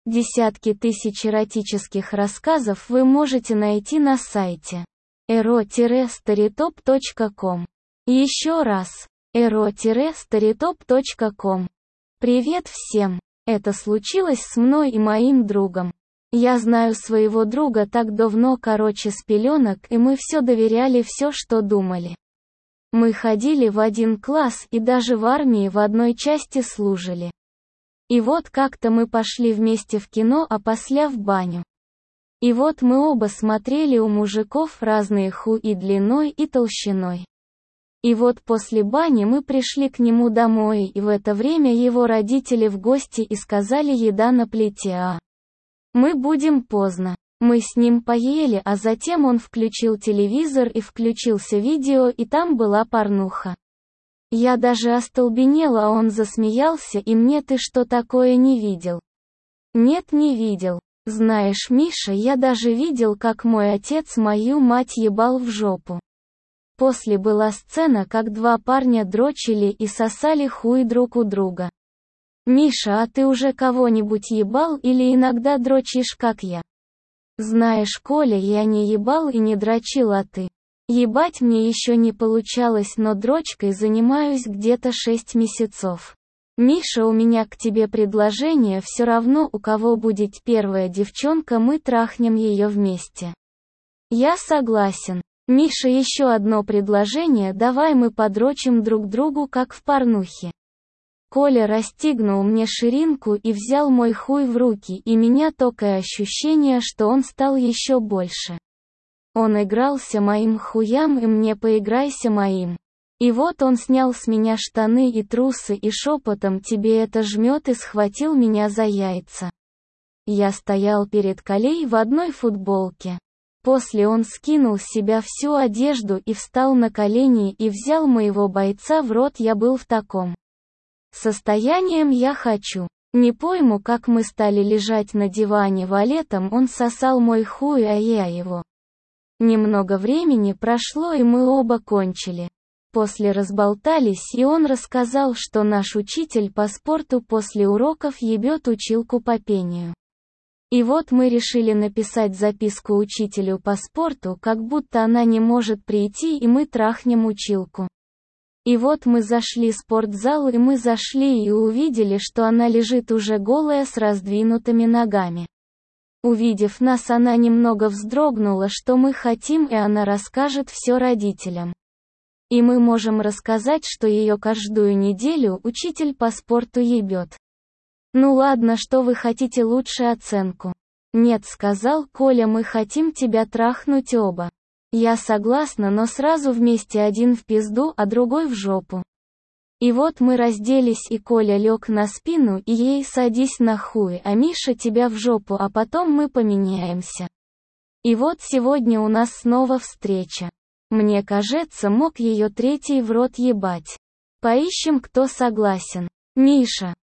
Десятки тысяч эротических рассказов вы можете найти на сайте ero-storytop.com. Еще раз, ero-storytop.com. Привет всем! Это случилось с мной и моим другом. Я знаю своего друга так давно, с пеленок, и мы все доверяли, все, что думали. Мы ходили в один класс и даже в армии в одной части служили. И вот как-то мы пошли вместе в кино, а после в баню. И вот мы оба смотрели у мужиков разные хуи длиной и толщиной. И вот после бани мы пришли к нему домой, и в это время его родители в гости и сказали: еда на плите, мы будем поздно. Мы с ним поели, а затем он включил телевизор и включился видео, и там была порнуха. Я даже остолбенела, а он засмеялся, и мне: ты что такое не видел? Нет, не видел. Знаешь, Миша, я даже видел, как мой отец мою мать ебал в жопу. После была сцена, как два парня дрочили и сосали хуй друг у друга. Миша, а ты уже кого-нибудь ебал или иногда дрочишь, как я? Знаешь, Коля, я не ебал и не дрочил, а ты? Ебать мне еще не получалось, но дрочкой занимаюсь где-то 6 месяцев. Миша, у меня к тебе предложение, все равно у кого будет первая девчонка, мы трахнем ее вместе. Я согласен. Миша, еще одно предложение, давай мы подрочим друг другу, как в порнухе. Коля расстегнул мне ширинку и взял мой хуй в руки, и меня токое ощущение, что он стал еще больше. Он игрался моим хуям, и мне: поиграйся моим. И вот он снял с меня штаны и трусы и шепотом: тебе это жмет, и схватил меня за яйца. Я стоял перед Колей в одной футболке. После он скинул с себя всю одежду и встал на колени и взял моего бойца в рот. Я был в таком состоянием, я хочу. Не пойму, как мы стали лежать на диване валетом, он сосал мой хуй, а я его. Немного времени прошло, и мы оба кончили. После разболтались, и он рассказал, что наш учитель по спорту после уроков ебет училку по пению. И вот мы решили написать записку учителю по спорту, как будто она не может прийти, и мы трахнем училку. И вот мы зашли в спортзал, и мы зашли и увидели, что она лежит уже голая с раздвинутыми ногами. Увидев нас, она немного вздрогнула, что мы хотим, и она расскажет все родителям. И мы можем рассказать, что ее каждую неделю учитель по спорту ебет. Ну ладно, что вы хотите, лучшую оценку? Нет, сказал Коля, мы хотим тебя трахнуть оба. Я согласна, но сразу вместе, один в пизду, а другой в жопу. И вот мы разделись, и Коля лег на спину, и ей: садись на хуй, а Миша тебя в жопу, а потом мы поменяемся. И вот сегодня у нас снова встреча. Мне кажется, мог ее третий в рот ебать. Поищем, кто согласен. Миша.